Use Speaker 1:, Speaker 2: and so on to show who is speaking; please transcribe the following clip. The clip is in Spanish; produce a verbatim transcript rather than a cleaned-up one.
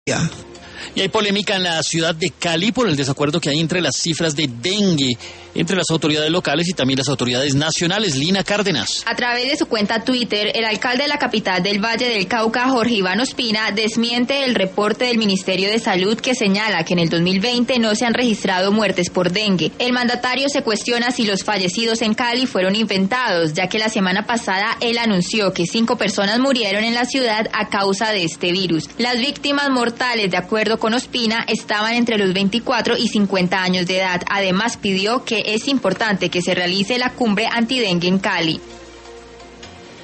Speaker 1: Y hay polémica en la ciudad de Cali por el desacuerdo que hay entre las cifras de dengue, entre las autoridades locales y también las autoridades nacionales. Lina Cárdenas.
Speaker 2: A través de su cuenta Twitter, el alcalde de la capital del Valle del Cauca, Jorge Iván Ospina, desmiente el reporte del Ministerio de Salud que señala que en el dos mil veinte no se han registrado muertes por dengue. El mandatario se cuestiona si los fallecidos en Cali fueron inventados, ya que la semana pasada él anunció que cinco personas murieron en la ciudad a causa de este virus. Las víctimas mortales, de acuerdo con Ospina, estaban entre los veinticuatro y cincuenta años de edad. Además, pidió que es importante que se realice la cumbre antidengue en Cali.